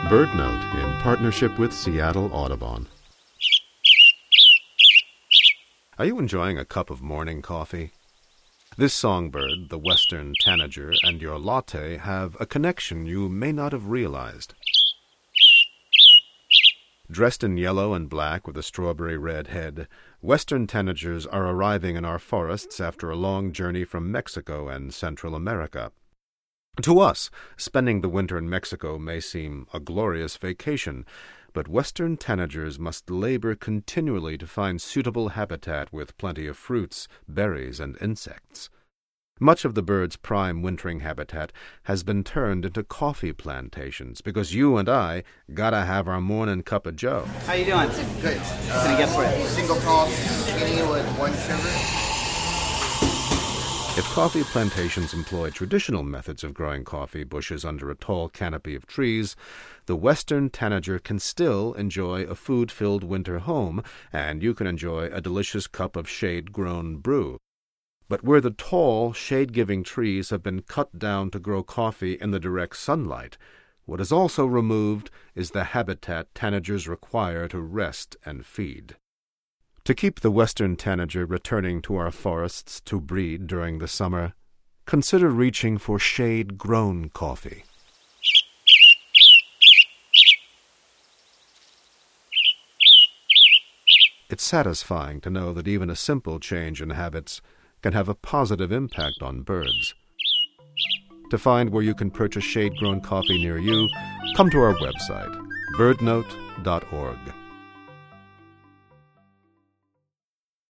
BirdNote in partnership with Seattle Audubon. Are you enjoying a cup of morning coffee? This songbird, the western tanager, and your latte have a connection you may not have realized. Dressed in yellow and black with a strawberry red head, western tanagers are arriving in our forests after a long journey from Mexico and Central America. To us, spending the winter in Mexico may seem a glorious vacation, but western tanagers must labor continually to find suitable habitat with plenty of fruits, berries, and insects. Much of the bird's prime wintering habitat has been turned into coffee plantations because you and I gotta have our morning cup of joe. How you doing? Good. What can I get for you? Single coffee, skinny with 1 sugar. If coffee plantations employ traditional methods of growing coffee bushes under a tall canopy of trees, the western tanager can still enjoy a food-filled winter home, and you can enjoy a delicious cup of shade-grown brew. But where the tall, shade-giving trees have been cut down to grow coffee in the direct sunlight, what is also removed is the habitat tanagers require to rest and feed. To keep the western tanager returning to our forests to breed during the summer, consider reaching for shade-grown coffee. It's satisfying to know that even a simple change in habits can have a positive impact on birds. To find where you can purchase shade-grown coffee near you, come to our website, birdnote.org.